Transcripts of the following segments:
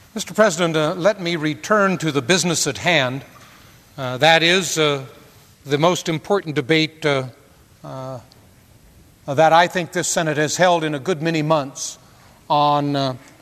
Mr. President, let me return to the business at hand. That is the most important debate that I think this Senate has held in a good many months on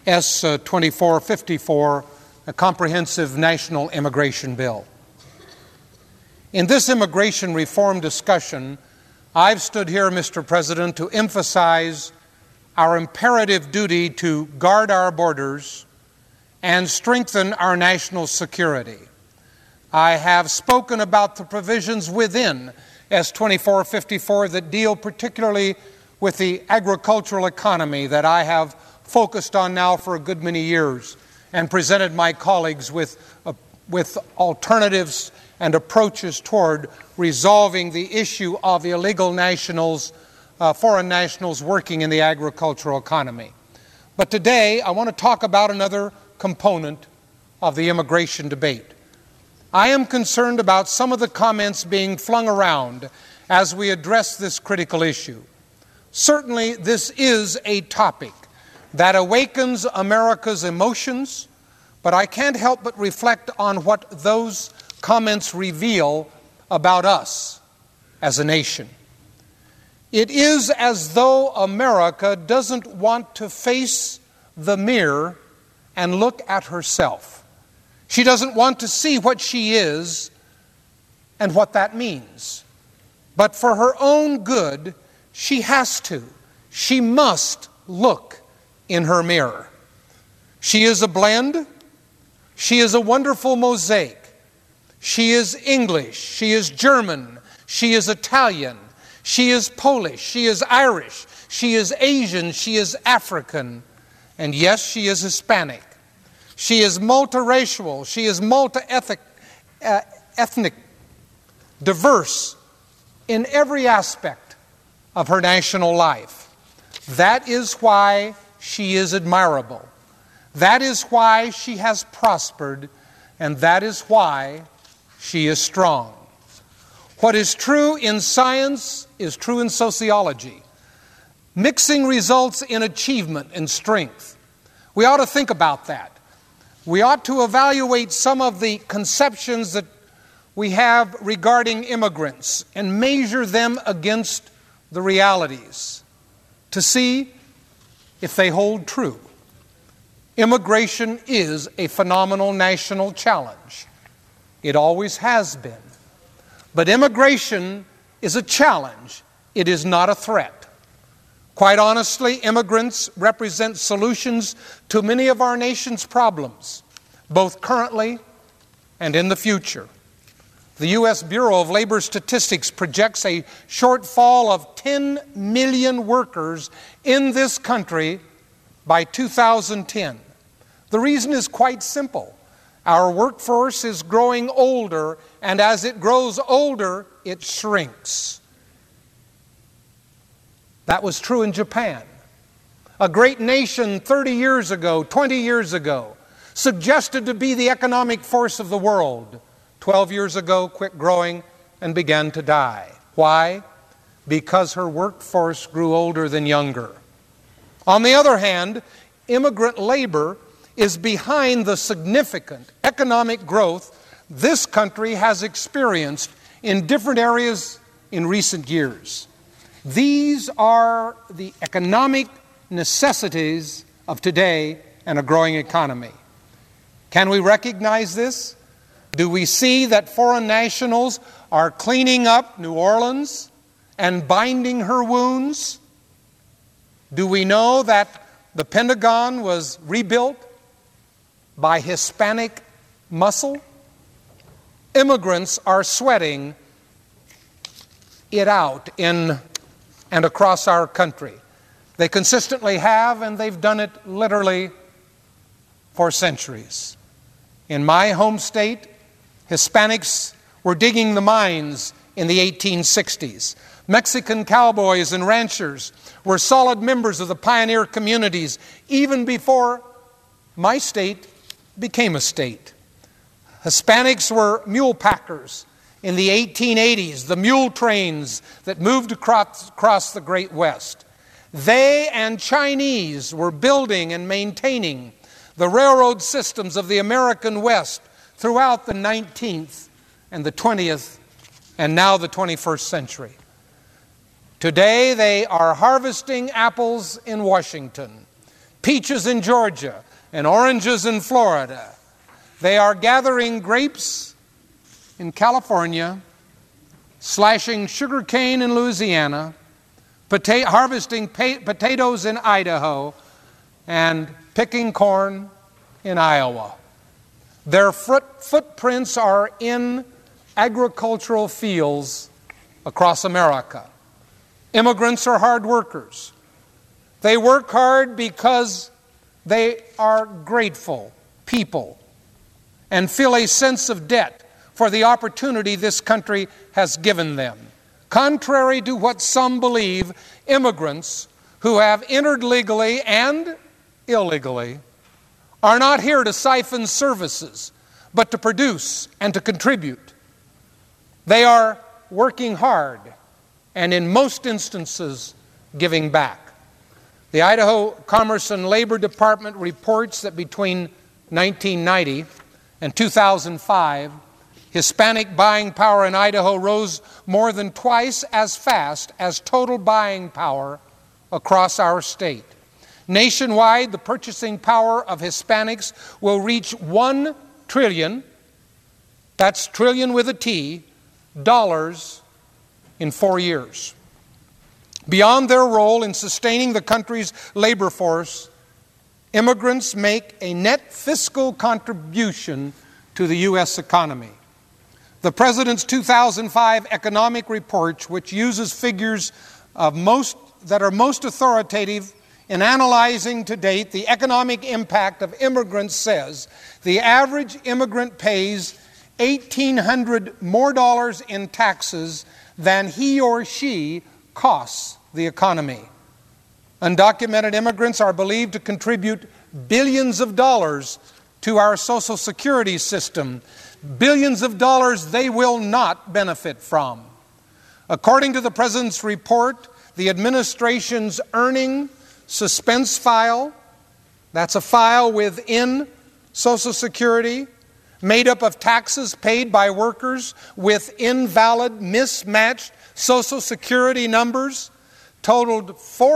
S-2454, a comprehensive national immigration bill. In this immigration reform discussion, I've stood here, Mr. President, to emphasize our imperative duty to guard our borders and strengthen our national security. I have spoken about the provisions within S-2454 that deal particularly with the agricultural economy that I have focused on now for a good many years and presented my colleagues with alternatives and approaches toward resolving the issue of illegal nationals, foreign nationals working in the agricultural economy. But today I want to talk about another component of the immigration debate. I am concerned about some of the comments being flung around as we address this critical issue. Certainly, this is a topic that awakens America's emotions, but I can't help but reflect on what those comments reveal about us as a nation. It is as though America doesn't want to face the mirror and look at herself. She doesn't want to see what she is and what that means. But for her own good, she has to. She must look in her mirror. She is a blend. She is a wonderful mosaic. She is English. She is German. She is Italian. She is Polish. She is Irish. She is Asian. She is African. And yes, she is Hispanic. She is multiracial. She is multi-ethnic, diverse in every aspect of her national life. That is why she is admirable. That is why she has prospered, and that is why she is strong. What is true in science is true in sociology. Mixing results in achievement and strength. We ought to think about that. We ought to evaluate some of the conceptions that we have regarding immigrants and measure them against the realities to see if they hold true. Immigration is a phenomenal national challenge. It always has been. But immigration is a challenge. It is not a threat. Quite honestly, immigrants represent solutions to many of our nation's problems, both currently and in the future. The U.S. Bureau of Labor Statistics projects a shortfall of 10 million workers in this country by 2010. The reason is quite simple. Our workforce is growing older, and as it grows older, it shrinks. That was true in Japan. A great nation 30 years ago, 20 years ago, suggested to be the economic force of the world. 12 years ago, quit growing and began to die. Why? Because her workforce grew older than younger. On the other hand, immigrant labor is behind the significant economic growth this country has experienced in different areas in recent years. These are the economic necessities of today and a growing economy. Can we recognize this? Do we see that foreign nationals are cleaning up New Orleans and binding her wounds? Do we know that the Pentagon was rebuilt by Hispanic muscle? Immigrants are sweating it out in and across our country. They consistently have, and they've done it literally for centuries. In my home state, Hispanics were digging the mines in the 1860s. Mexican cowboys and ranchers were solid members of the pioneer communities even before my state became a state. Hispanics were mule packers in the 1880s, the mule trains that moved across the Great West. They and Chinese were building and maintaining the railroad systems of the American West throughout the 19th and the 20th and now the 21st century. Today they are harvesting apples in Washington, peaches in Georgia, and oranges in Florida. They are gathering grapes in California, slashing sugarcane in Louisiana, harvesting potatoes in Idaho, and picking corn in Iowa. Their footprints are in agricultural fields across America. Immigrants are hard workers. They work hard because they are grateful people and feel a sense of debt for the opportunity this country has given them. Contrary to what some believe, immigrants who have entered legally and illegally are not here to siphon services, but to produce and to contribute. They are working hard and in most instances giving back. The Idaho Commerce and Labor Department reports that between 1990 and 2005, Hispanic buying power in Idaho rose more than twice as fast as total buying power across our state. Nationwide, the purchasing power of Hispanics will reach $1 trillion, that's trillion with a T, dollars in 4 years. Beyond their role in sustaining the country's labor force, immigrants make a net fiscal contribution to the U.S. economy. The President's 2005 economic report, which uses figures that are most authoritative in analyzing to date the economic impact of immigrants, says the average immigrant pays $1,800 more in taxes than he or she costs the economy. Undocumented immigrants are believed to contribute billions of dollars to our Social Security system, billions of dollars they will not benefit from. According to the President's report, the administration's earning suspense file, that's a file within Social Security, made up of taxes paid by workers with invalid, mismatched Social Security numbers, totaled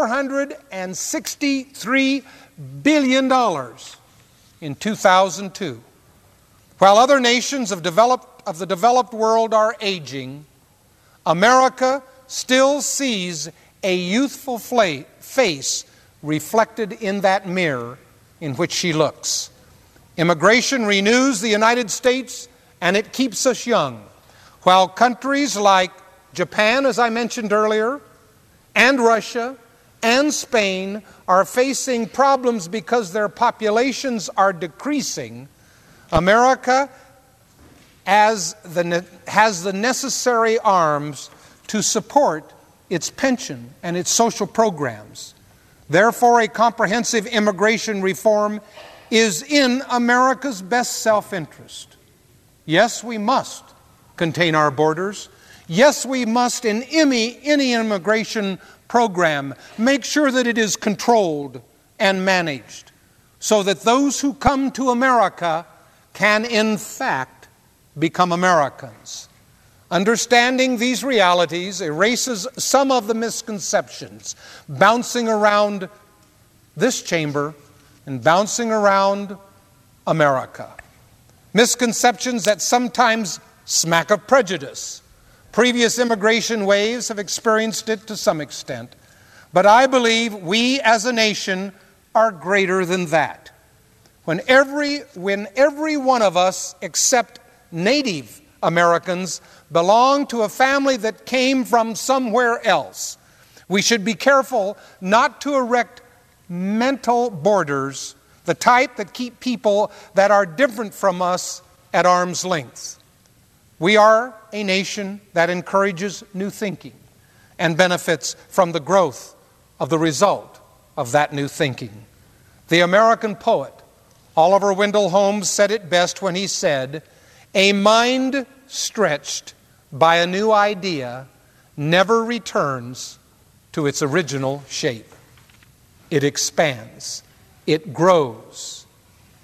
$463 billion in 2002. While other nations of the developed world are aging, America still sees a youthful face reflected in that mirror in which she looks. Immigration renews the United States and it keeps us young, while countries like Japan, as I mentioned earlier, and Russia and Spain are facing problems because their populations are decreasing. America has the necessary arms to support its pension and its social programs. Therefore, a comprehensive immigration reform is in America's best self-interest. Yes, we must contain our borders. Yes, we must, in any immigration program, make sure that it is controlled and managed so that those who come to America can, in fact, become Americans. Understanding these realities erases some of the misconceptions bouncing around this chamber and bouncing around America. Misconceptions that sometimes smack of prejudice. Previous immigration waves have experienced it to some extent, but I believe we as a nation are greater than that. When every one of us except Native Americans belong to a family that came from somewhere else, we should be careful not to erect mental borders, the type that keep people that are different from us at arm's length. We are a nation that encourages new thinking and benefits from the growth of the result of that new thinking. The American poet Oliver Wendell Holmes said it best when he said, "A mind stretched by a new idea never returns to its original shape. It expands, it grows,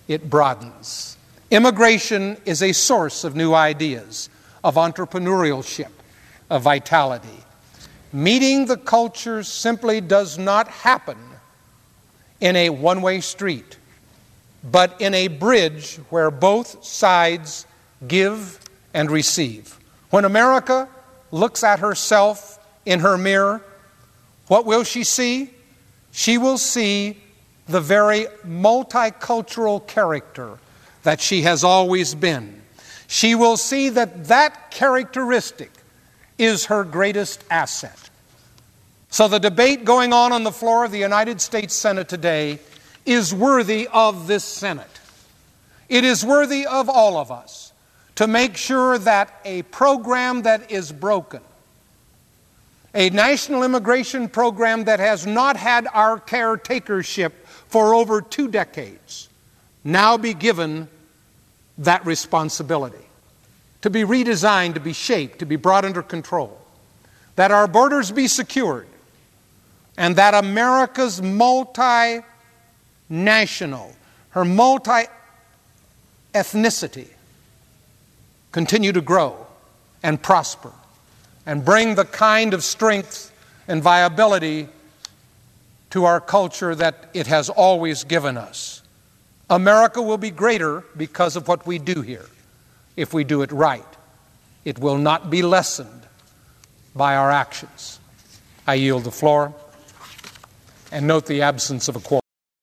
it broadens. Immigration is a source of new ideas, of entrepreneurship, of vitality. Meeting the culture simply does not happen in a one-way street, but in a bridge where both sides give and receive. When America looks at herself in her mirror, what will she see? She will see the very multicultural character that she has always been. She will see that that characteristic is her greatest asset. So the debate going on the floor of the United States Senate today is worthy of this Senate. It is worthy of all of us to make sure that a program that is broken, a national immigration program that has not had our caretakership for over 2 decades, now be given that responsibility, to be redesigned, to be shaped, to be brought under control, that our borders be secured, and that America's multi-national, her multi-ethnicity continue to grow and prosper and bring the kind of strength and viability to our culture that it has always given us. America will be greater because of what we do here, if we do it right. It will not be lessened by our actions. I yield the floor and note the absence of a quorum.